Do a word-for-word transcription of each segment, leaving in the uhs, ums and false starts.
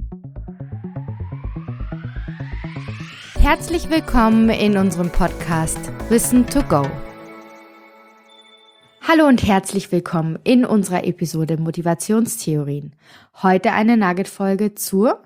Herzlich willkommen in unserem Podcast Wissen to Go. Hallo und herzlich willkommen in unserer Episode Motivationstheorien. Heute eine Nugget-Folge zur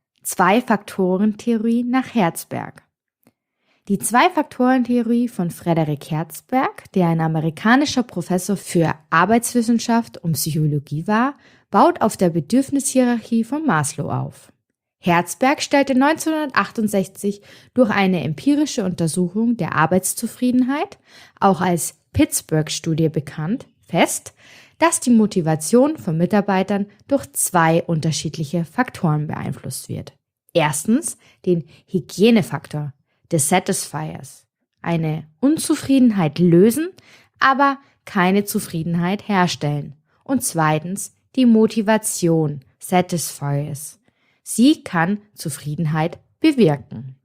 Zwei-Faktoren-Theorie nach Herzberg. Die Zwei-Faktoren-Theorie von Frederick Herzberg, der ein amerikanischer Professor für Arbeitswissenschaft und Psychologie war, baut auf der Bedürfnishierarchie von Maslow auf. Herzberg stellte neunzehnhundertachtundsechzig durch eine empirische Untersuchung der Arbeitszufriedenheit, auch als Pittsburgh-Studie bekannt, fest, dass die Motivation von Mitarbeitern durch zwei unterschiedliche Faktoren beeinflusst wird. Erstens den Hygienefaktor des Satisfiers, eine Unzufriedenheit lösen, aber keine Zufriedenheit herstellen. Und zweitens die Motivation Satisfiers. Sie kann Zufriedenheit bewirken.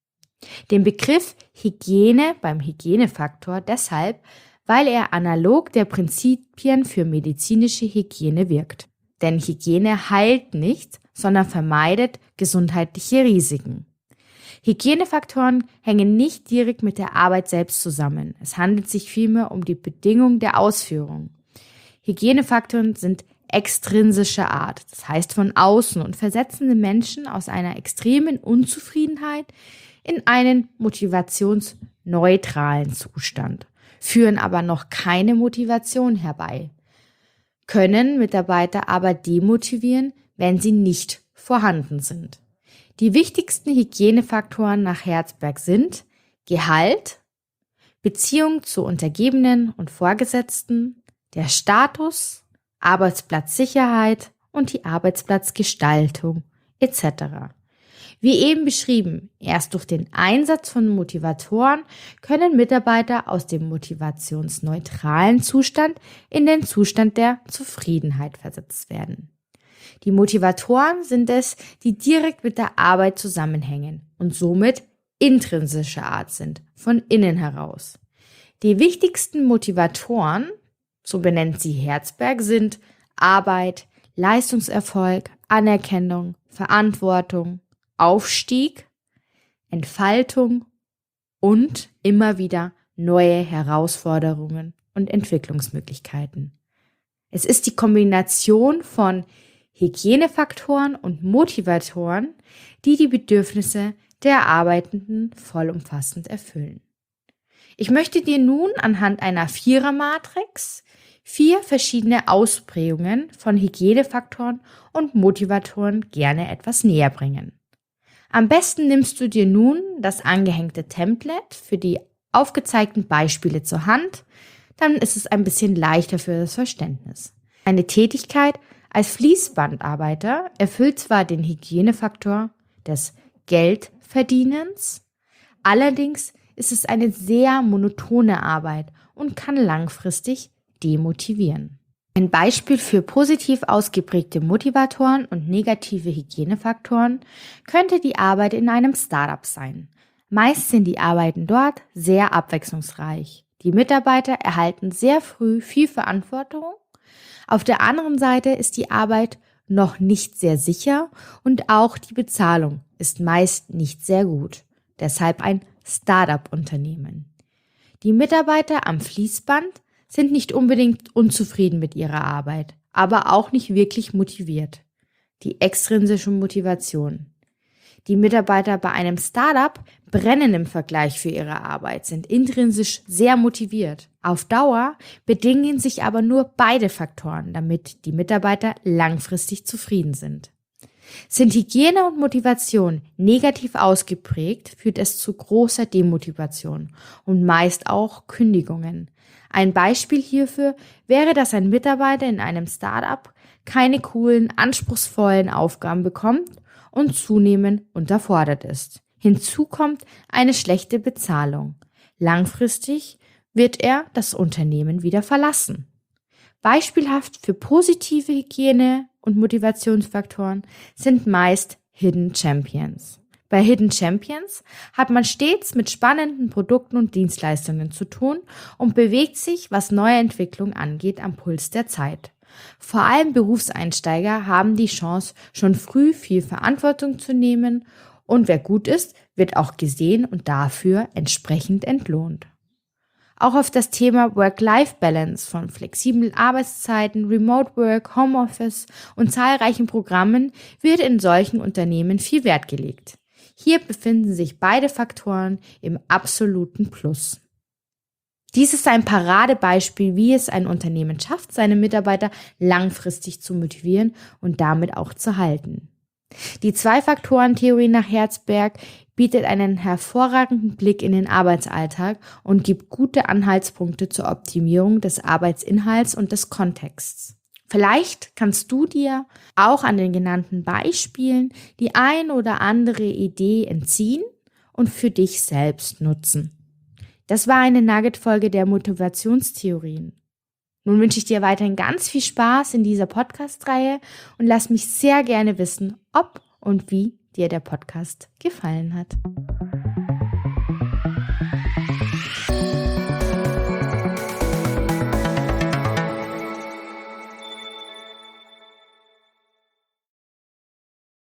Den Begriff Hygiene beim Hygienefaktor deshalb, weil er analog der Prinzipien für medizinische Hygiene wirkt. Denn Hygiene heilt nicht, sondern vermeidet gesundheitliche Risiken. Hygienefaktoren hängen nicht direkt mit der Arbeit selbst zusammen. Es handelt sich vielmehr um die Bedingung der Ausführung. Hygienefaktoren sind extrinsischer Art, das heißt von außen, und versetzen den Menschen aus einer extremen Unzufriedenheit in einen motivationsneutralen Zustand, führen aber noch keine Motivation herbei, können Mitarbeiter aber demotivieren, wenn sie nicht vorhanden sind. Die wichtigsten Hygienefaktoren nach Herzberg sind Gehalt, Beziehung zu Untergebenen und Vorgesetzten, der Status, Arbeitsplatzsicherheit und die Arbeitsplatzgestaltung et cetera. Wie eben beschrieben, erst durch den Einsatz von Motivatoren können Mitarbeiter aus dem motivationsneutralen Zustand in den Zustand der Zufriedenheit versetzt werden. Die Motivatoren sind es, die direkt mit der Arbeit zusammenhängen und somit intrinsischer Art sind, von innen heraus. Die wichtigsten Motivatoren, so benennt sie Herzberg, sind Arbeit, Leistungserfolg, Anerkennung, Verantwortung, Aufstieg, Entfaltung und immer wieder neue Herausforderungen und Entwicklungsmöglichkeiten. Es ist die Kombination von Hygienefaktoren und Motivatoren, die die Bedürfnisse der Arbeitenden vollumfassend erfüllen. Ich möchte dir nun anhand einer Vierer-Matrix vier verschiedene Ausprägungen von Hygienefaktoren und Motivatoren gerne etwas näher bringen. Am besten nimmst du dir nun das angehängte Template für die aufgezeigten Beispiele zur Hand, dann ist es ein bisschen leichter für das Verständnis. Eine Tätigkeit als Fließbandarbeiter erfüllt zwar den Hygienefaktor des Geldverdienens, allerdings ist es eine sehr monotone Arbeit und kann langfristig demotivieren. Ein Beispiel für positiv ausgeprägte Motivatoren und negative Hygienefaktoren könnte die Arbeit in einem Startup sein. Meist sind die Arbeiten dort sehr abwechslungsreich. Die Mitarbeiter erhalten sehr früh viel Verantwortung. Auf der anderen Seite ist die Arbeit noch nicht sehr sicher und auch die Bezahlung ist meist nicht sehr gut. Deshalb ein Startup-Unternehmen. Die Mitarbeiter am Fließband sind nicht unbedingt unzufrieden mit ihrer Arbeit, aber auch nicht wirklich motiviert. Die extrinsische Motivation. Die Mitarbeiter bei einem Startup brennen im Vergleich für ihre Arbeit, sind intrinsisch sehr motiviert. Auf Dauer bedingen sich aber nur beide Faktoren, damit die Mitarbeiter langfristig zufrieden sind. Sind Hygiene und Motivation negativ ausgeprägt, führt es zu großer Demotivation und meist auch Kündigungen. Ein Beispiel hierfür wäre, dass ein Mitarbeiter in einem Start-up keine coolen, anspruchsvollen Aufgaben bekommt und zunehmend unterfordert ist. Hinzu kommt eine schlechte Bezahlung. Langfristig wird er das Unternehmen wieder verlassen. Beispielhaft für positive Hygiene- und Motivationsfaktoren sind meist Hidden Champions. Bei Hidden Champions hat man stets mit spannenden Produkten und Dienstleistungen zu tun und bewegt sich, was neue Entwicklung angeht, am Puls der Zeit. Vor allem Berufseinsteiger haben die Chance, schon früh viel Verantwortung zu nehmen und wer gut ist, wird auch gesehen und dafür entsprechend entlohnt. Auch auf das Thema Work-Life-Balance von flexiblen Arbeitszeiten, Remote Work, Homeoffice und zahlreichen Programmen wird in solchen Unternehmen viel Wert gelegt. Hier befinden sich beide Faktoren im absoluten Plus. Dies ist ein Paradebeispiel, wie es ein Unternehmen schafft, seine Mitarbeiter langfristig zu motivieren und damit auch zu halten. Die Zwei-Faktoren-Theorie nach Herzberg bietet einen hervorragenden Blick in den Arbeitsalltag und gibt gute Anhaltspunkte zur Optimierung des Arbeitsinhalts und des Kontexts. Vielleicht kannst du dir auch an den genannten Beispielen die ein oder andere Idee entziehen und für dich selbst nutzen. Das war eine Nugget-Folge der Motivationstheorien. Nun wünsche ich dir weiterhin ganz viel Spaß in dieser Podcast-Reihe und lass mich sehr gerne wissen, ob und wie dir der Podcast gefallen hat.